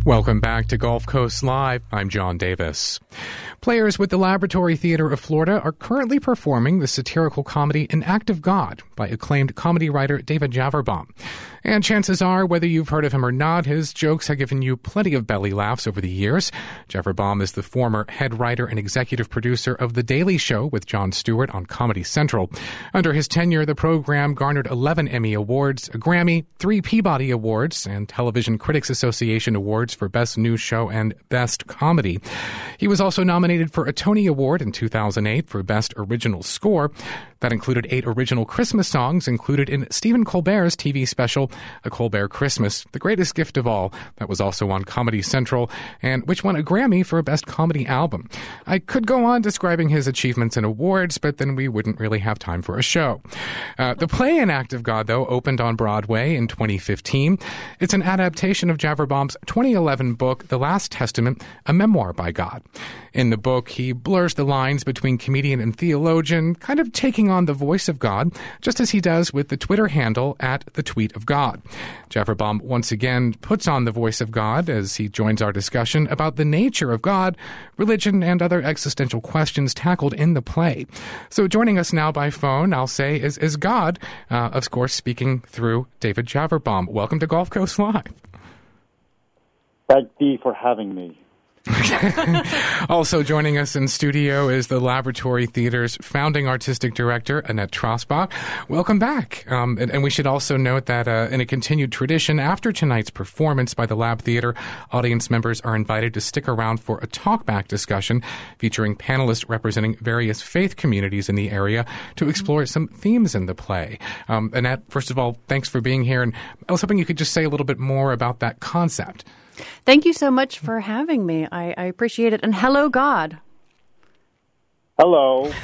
Welcome back to Gulf Coast Live. I'm John Davis. Players with the Laboratory Theater of Florida are currently performing the satirical comedy An Act of God by acclaimed comedy writer David Javerbaum. And chances are, whether you've heard of him or not, his jokes have given you plenty of belly laughs over the years. Javerbaum is the former head writer and executive producer of The Daily Show with Jon Stewart on Comedy Central. Under his tenure, the program garnered 11 Emmy Awards, a Grammy, 3 Peabody Awards, and Television Critics Association Awards for Best New Show and Best Comedy. He was also nominated for a Tony Award in 2008 for Best Original Score. That included 8 original Christmas songs included in Stephen Colbert's TV special, A Colbert Christmas, The Greatest Gift of All. That was also on Comedy Central, and which won a Grammy for Best Comedy Album. I could go on describing his achievements and awards, but then we wouldn't really have time for a show. The play An Act of God, though, opened on Broadway in 2015. It's an adaptation of Javerbaum's 2011 book, The Last Testament, a memoir by God. In the book, he blurs the lines between comedian and theologian, kind of taking on the voice of God, just as he does with the Twitter handle @TheTweetOfGod. Javerbaum once again puts on the voice of God as he joins our discussion about the nature of God, religion, and other existential questions tackled in the play. So joining us now by phone, I'll say, is God, of course, speaking through David Javerbaum. Welcome to Gulf Coast Live. Thank you for having me. Also joining us in studio is the Laboratory Theater's founding artistic director, Annette Trosbach. Welcome back. And we should also note that in a continued tradition, after tonight's performance by the Lab Theater, audience members are invited to stick around for a talkback discussion featuring panelists representing various faith communities in the area to explore some themes in the play. Annette, first of all, thanks for being here. And I was hoping you could just say a little bit more about that concept. Thank you so much for having me. I appreciate it. And hello, God. Hello.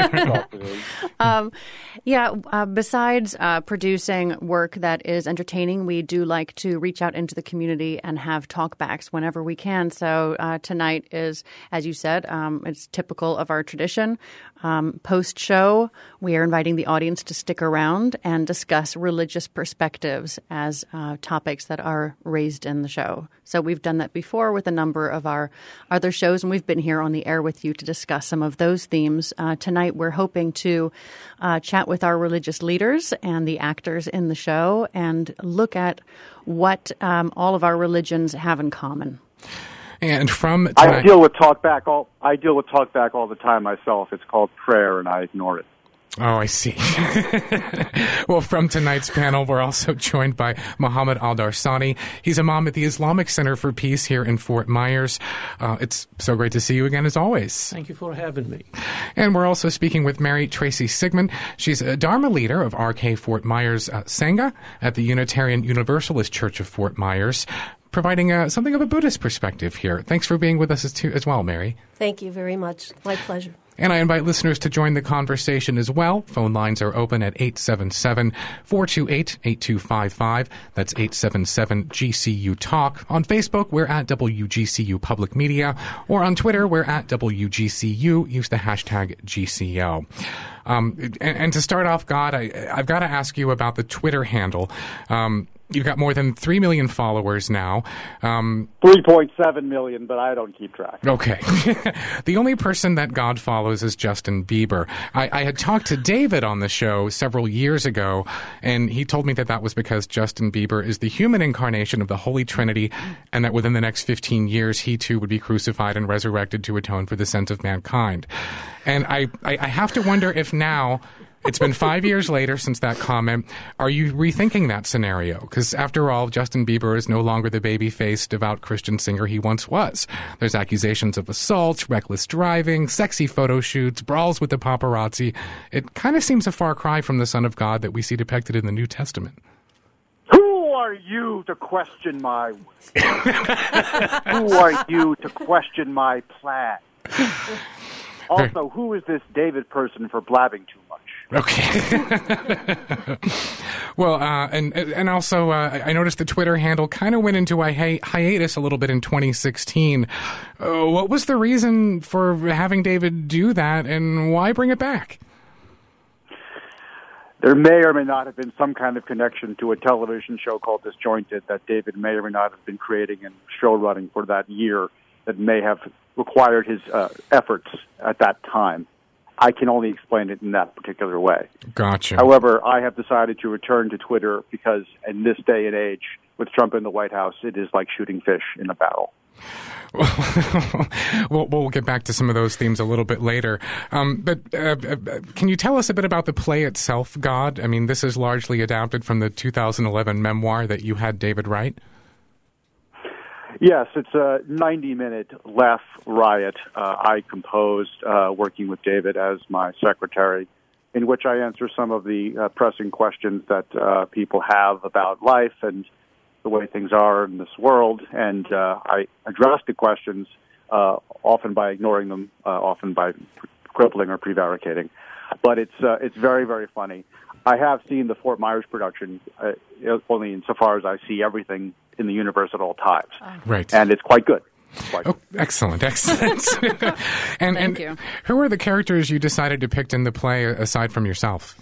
Besides producing work that is entertaining, we do like to reach out into the community and have talkbacks whenever we can. So tonight is, as you said, it's typical of our tradition. Post-show, we are inviting the audience to stick around and discuss religious perspectives as topics that are raised in the show. So we've done that before with a number of our other shows, and we've been here on the air with you to discuss some of those themes. Tonight, we're hoping to chat with our religious leaders and the actors in the show and look at what all of our religions have in common. And from I deal with talkback all the time myself. It's called prayer, and I ignore it. Oh, I see. Well, from tonight's panel, we're also joined by Mohammed Al-Darsani. He's imam at the Islamic Center for Peace here in Fort Myers. It's so great to see you again, as always. Thank you for having me. And we're also speaking with Mary Tracy Sigmund. She's a Dharma leader of RK Fort Myers Sangha at the Unitarian Universalist Church of Fort Myers, providing something of a Buddhist perspective here. Thanks for being with us as well, Mary. Thank you very much. My pleasure. And I invite listeners to join the conversation as well. Phone lines are open at 877-428-8255. That's 877-GCU-TALK. On Facebook, we're at WGCU Public Media. Or on Twitter, we're at WGCU. Use the hashtag GCO. And to start off, God, I've got to ask you about the Twitter handle. You've got more than 3 million followers now. 3.7 million, but I don't keep track. Okay. The only person that God follows is Justin Bieber. I had talked to David on the show several years ago, and he told me that was because Justin Bieber is the human incarnation of the Holy Trinity, and that within the next 15 years, he too would be crucified and resurrected to atone for the sins of mankind. And I have to wonder if now, it's been 5 years later since that comment, are you rethinking that scenario? Because after all, Justin Bieber is no longer the baby-faced, devout Christian singer he once was. There's accusations of assault, reckless driving, sexy photo shoots, brawls with the paparazzi. It kind of seems a far cry from the Son of God that we see depicted in the New Testament. Who are you to question my Who are you to question my plan? Also, who is this David person for blabbing too much? Okay. Well, and also, I noticed the Twitter handle kind of went into a hiatus a little bit in 2016. What was the reason for having David do that, and why bring it back? There may or may not have been some kind of connection to a television show called Disjointed that David may or may not have been creating and show running for that year that may have required his efforts at that time. I can only explain it in that particular way. Gotcha. However, I have decided to return to Twitter because in this day and age, with Trump in the White House, it is like shooting fish in a barrel. We'll get back to some of those themes a little bit later. But can you tell us a bit about the play itself, God? I mean, this is largely adapted from the 2011 memoir that you had David write. Yes, it's a 90-minute laugh riot I composed working with David as my secretary, in which I answer some of the pressing questions that people have about life and the way things are in this world, and I address the questions often by ignoring them, often by quibbling or prevaricating. But it's very, very funny. I have seen the Fort Myers production only insofar as I see everything in the universe at all times. Right. And it's quite good. Oh, excellent. and Thank you. Who are the characters you decided to pick in the play aside from yourself?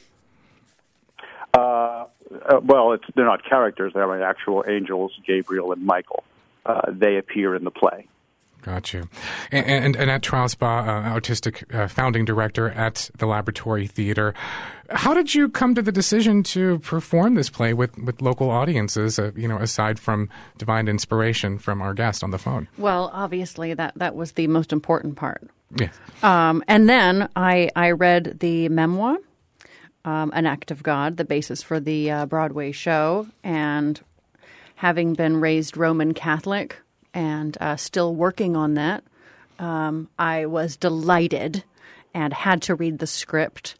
Well, they're not characters. They're my actual angels, Gabriel and Michael. They appear in the play. Got you. And Annette Trausbaugh, artistic founding director at the Laboratory Theater. How did you come to the decision to perform this play with local audiences, aside from divine inspiration from our guest on the phone? Well, obviously, that was the most important part. Yes. And then I read the memoir, An Act of God, the basis for the Broadway show, and having been raised Roman Catholic and still working on that, I was delighted and had to read the script.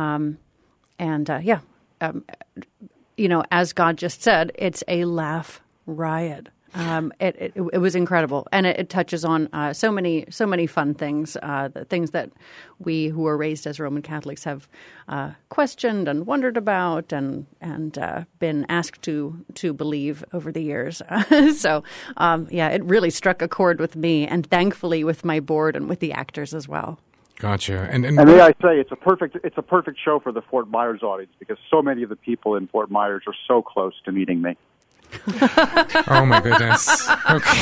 As God just said, it's a laugh riot. It was incredible, and it touches on so many fun things, the things that we who are raised as Roman Catholics have questioned and wondered about, and been asked to believe over the years. It really struck a chord with me, and thankfully with my board and with the actors as well. Gotcha. And may I say, it's a perfect show for the Fort Myers audience because so many of the people in Fort Myers are so close to meeting me. Oh my goodness. Okay.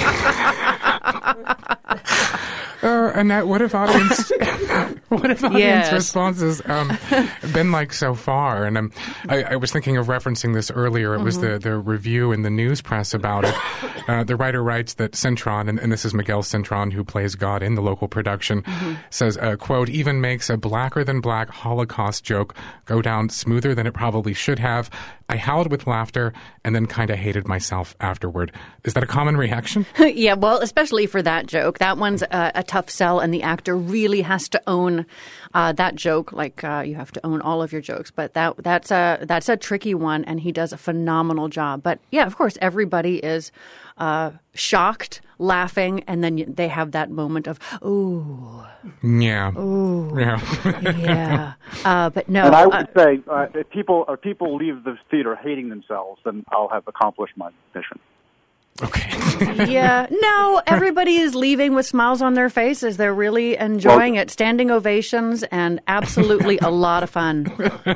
Annette, what have audience Yes. responses been like so far? And I was thinking of referencing this earlier. It was the review in the news press about it. The writer writes that Cintron, and this is Miguel Cintron, who plays God in the local production, says, quote, even makes a blacker than black Holocaust joke go down smoother than it probably should have. I howled with laughter and then kind of hated myself afterward. Is that a common reaction? Yeah, well, especially for that joke. That one's a tough sell, and the actor really has to own that joke. Like you have to own all of your jokes, but that's a tricky one, and he does a phenomenal job. But yeah, of course, everybody is shocked, laughing, and then they have that moment of ooh, yeah, ooh, yeah. But no. And I would say, if people leave the theater hating themselves, then I'll have accomplished my mission. Okay. Yeah. No, everybody is leaving with smiles on their faces. They're really enjoying it. Standing ovations and absolutely a lot of fun.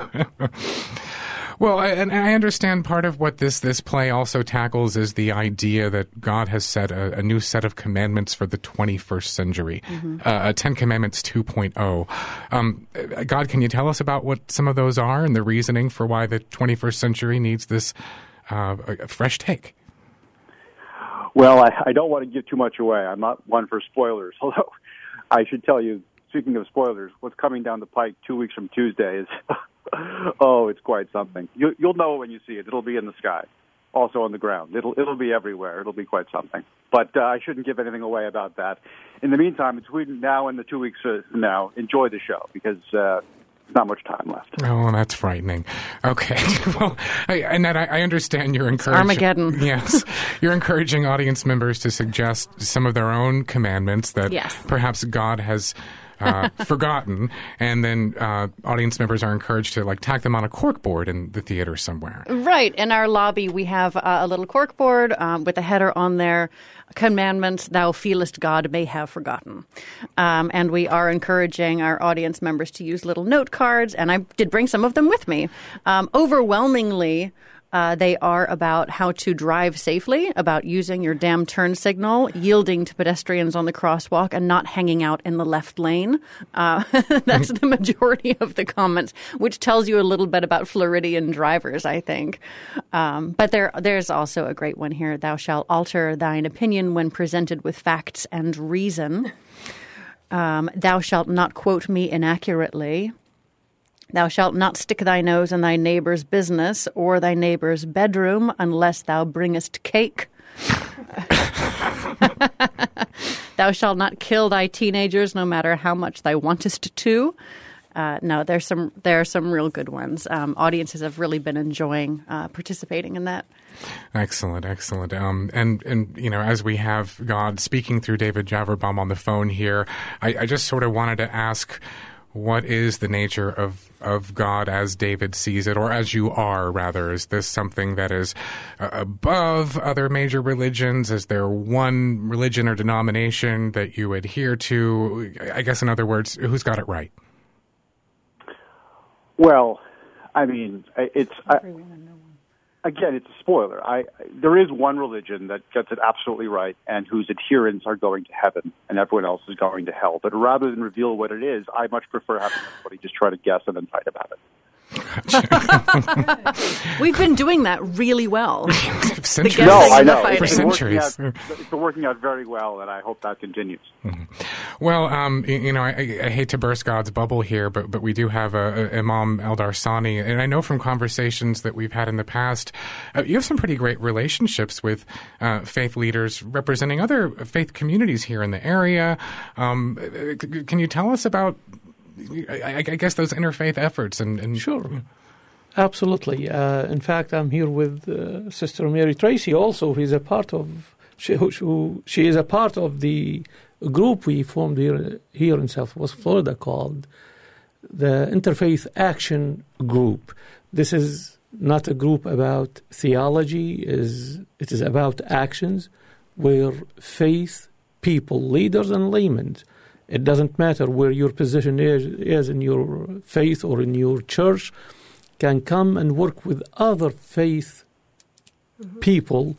Well, and I understand part of what this play also tackles is the idea that God has set a new set of commandments for the 21st century, 10 Commandments 2.0. God, can you tell us about what some of those are and the reasoning for why the 21st century needs this a fresh take? Well, I don't want to give too much away. I'm not one for spoilers, although I should tell you, speaking of spoilers, what's coming down the pike 2 weeks from Tuesday is, it's quite something. You'll know when you see it. It'll be in the sky, also on the ground. It'll be everywhere. It'll be quite something. But I shouldn't give anything away about that. In the meantime, between now and the 2 weeks from now, enjoy the show because not much time left. Oh, that's frightening. Okay. Well, Annette, I understand you're encouraging... Armageddon. Yes. You're encouraging audience members to suggest some of their own commandments that perhaps God has forgotten, and then audience members are encouraged to tack them on a corkboard in the theater somewhere. Right. In our lobby, we have a little corkboard with a header on there, "Commandments thou feelest God may have forgotten." And we are encouraging our audience members to use little note cards, and I did bring some of them with me. Overwhelmingly, they are about how to drive safely, about using your damn turn signal, yielding to pedestrians on the crosswalk, and not hanging out in the left lane. That's the majority of the comments, which tells you a little bit about Floridian drivers, I think. But there's also a great one here. "Thou shalt alter thine opinion when presented with facts and reason. Thou shalt not quote me inaccurately. Thou shalt not stick thy nose in thy neighbor's business or thy neighbor's bedroom unless thou bringest cake. Thou shalt not kill thy teenagers no matter how much thou wantest to." No, there are some real good ones. Audiences have really been enjoying participating in that. Excellent. And as we have God speaking through David Javerbaum on the phone here, I just sort of wanted to ask, what is the nature of God as David sees it, or as you are, rather? Is this something that is above other major religions? Is there one religion or denomination that you adhere to? I guess, in other words, who's got it right? Well, I mean, again, it's a spoiler. There is one religion that gets it absolutely right and whose adherents are going to heaven and everyone else is going to hell. But rather than reveal what it is, I much prefer having everybody just try to guess and then fight about it. We've been doing that really well. Centuries. No, I know. For centuries. It's been working out very well, and I hope that continues. Mm-hmm. Well, I hate to burst God's bubble here, but we do have Imam Eldarsani, and I know from conversations that we've had in the past, you have some pretty great relationships with faith leaders representing other faith communities here in the area. Can you tell us about, I guess, those interfaith efforts? And Sure. Absolutely. In fact, I'm here with Sister Mary Tracy also, who is a part of, she is a part of the group we formed here in Southwest Florida called the Interfaith Action Group. This is not a group about theology, it is about actions where faith people, leaders and laymen, it doesn't matter where your position is in your faith or in your church, can come and work with other faith people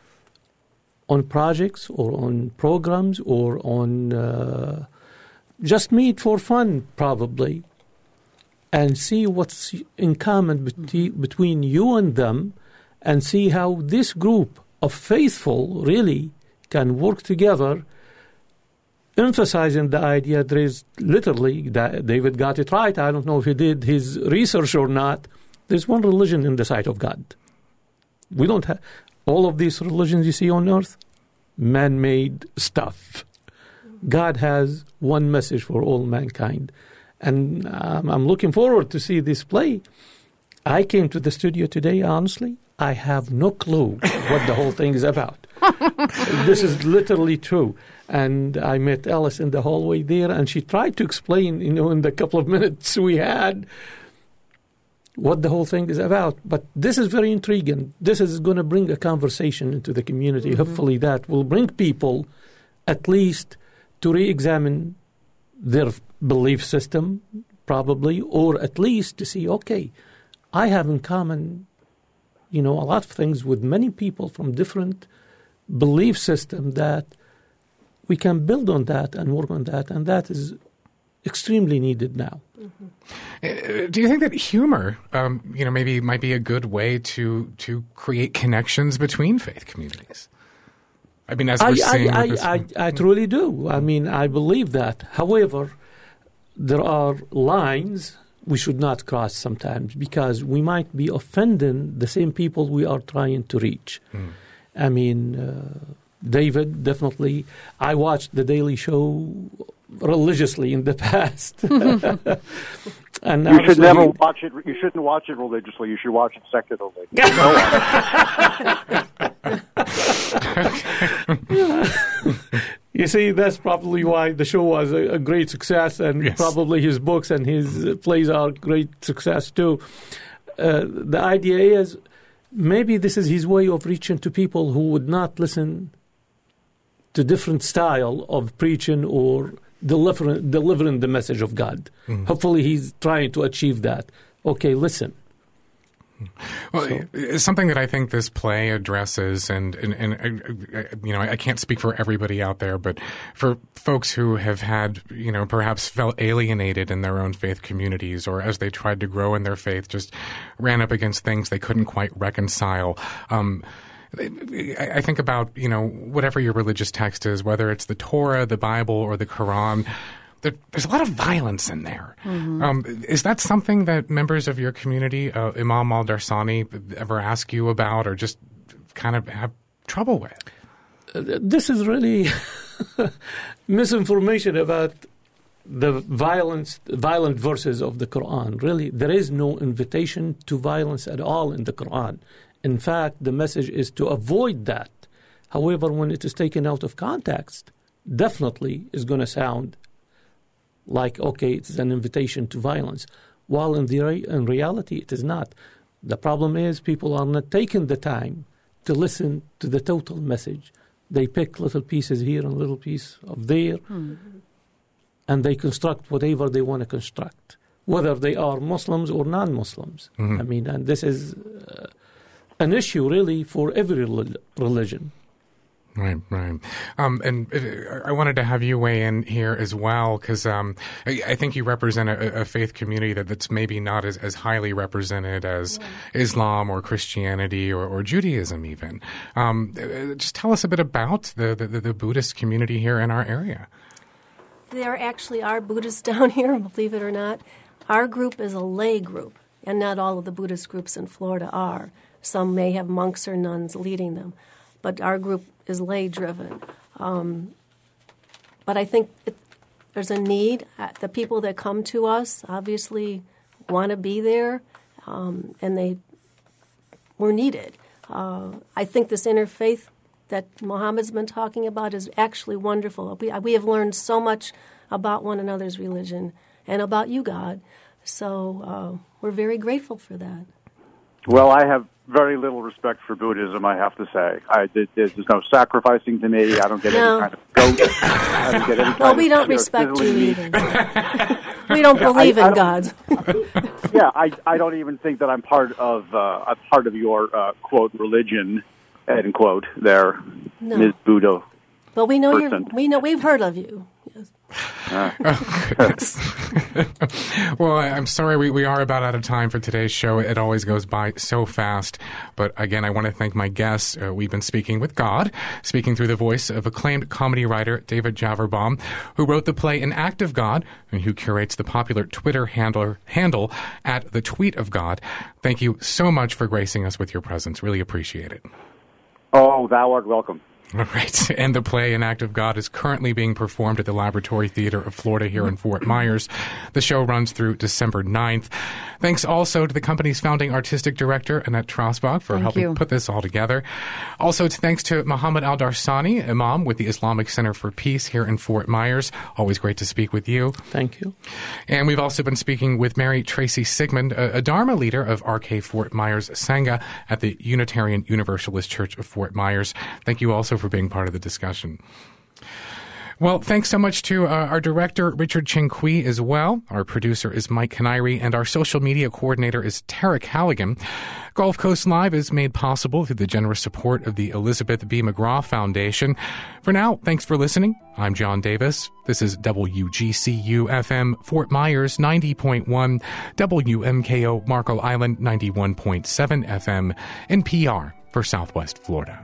on projects or on programs or on just meet for fun probably and see what's in common between you and them and see how this group of faithful really can work together, emphasizing the idea there is literally, that David got it right. I don't know if he did his research or not. There's one religion in the sight of God. We don't have all of these religions you see on earth, man-made stuff. God has one message for all mankind. And I'm looking forward to see this play. I came to the studio today, honestly. I have no clue what the whole thing is about. This is literally true. And I met Alice in the hallway there, and she tried to explain, in the couple of minutes we had, what the whole thing is about. But this is very intriguing. This is going to bring a conversation into the community. Hopefully that will bring people at least to re-examine their belief system, probably, or at least to see, okay, I have in common, a lot of things with many people from different belief systems that we can build on that and work on that, and that is extremely needed now. Do you think that humor, maybe might be a good way to create connections between faith communities? I mean, as we're seeing, I truly do. I mean, I believe that. However, there are lines we should not cross sometimes because we might be offending the same people we are trying to reach. I mean, David, definitely. I watched The Daily Show religiously in the past. And you should never watch it. You shouldn't watch it religiously. You should watch it secularly. You see, that's probably why the show was a great success, and Yes. probably his books and his plays are great success too. The idea is maybe this is his way of reaching to people who would not listen to different style of preaching or delivering the message of God. Hopefully he's trying to achieve that. Okay, listen. Well, it's something that I think this play addresses, and I can't speak for everybody out there, but for folks who have had, perhaps felt alienated in their own faith communities, or as they tried to grow in their faith, just ran up against things they couldn't quite reconcile. I think about, whatever your religious text is, whether it's the Torah, the Bible, or the Quran. There's a lot of violence in there. Is that something that members of your community, Imam Al-Darsani, ever ask you about or just kind of have trouble with? This is really misinformation about the violent verses of the Quran. Really, there is no invitation to violence at all in the Quran. In fact, the message is to avoid that. However, when it is taken out of context, definitely is going to sound like, okay, it's an invitation to violence, while in reality it is not. The problem is people are not taking the time to listen to the total message. They pick little pieces here and little piece of there, and they construct whatever they want to construct, whether they are Muslims or non-Muslims. I mean, and this is an issue really for every religion. Right. And I wanted to have you weigh in here as well, because I think you represent a faith community that's maybe not as highly represented as Islam or Christianity or Judaism even. Just tell us a bit about the Buddhist community here in our area. There actually are Buddhists down here, believe it or not. Our group is a lay group, and not all of the Buddhist groups in Florida are. Some may have monks or nuns leading them, but our group is lay-driven. But I think there's a need. The people that come to us obviously want to be there, and we're needed. I think this interfaith that Muhammad's been talking about is actually wonderful. We have learned so much about one another's religion and about you, God. So we're very grateful for that. Well, I have very little respect for Buddhism, I have to say. There's no sacrificing to me. I don't get any kind of goat. I don't get any kind we don't respect you either. We don't believe in God. I don't even think that I'm part of your quote religion, end quote. There, Ms. Buddha. But we know person. we've heard of you. Yes. Oh, goodness. Well, I'm sorry we are about out of time for today's show. It always goes by so fast. But again, I want to thank my guests. We've been speaking with God, speaking through the voice of acclaimed comedy writer David Javerbaum, who wrote the play An Act of God and who curates the popular Twitter handle at The Tweet of God. Thank you so much for gracing us with your presence. Really appreciate it. Oh, thou art welcome. All right. And the play An Act of God is currently being performed at the Laboratory Theater of Florida here in Fort Myers. The show runs through December 9th. Thanks also to the company's founding artistic director, Annette Trosbach, for helping put this all together. Also, thanks to Muhammad Al-Darsani, Imam with the Islamic Center for Peace here in Fort Myers. Always great to speak with you. Thank you. And we've also been speaking with Mary Tracy Sigmund, a Dharma leader of RK Fort Myers Sangha at the Unitarian Universalist Church of Fort Myers. Thank you also for being part of the discussion. Well, thanks so much to our director, Richard Chinqui, as well. Our producer is Mike Canary, and our social media coordinator is Tarek Halligan. Gulf Coast Live is made possible through the generous support of the Elizabeth B. McGraw Foundation. For now, thanks for listening. I'm John Davis. This is WGCU-FM Fort Myers 90.1, WMKO Marco Island 91.7 FM, and PR for Southwest Florida.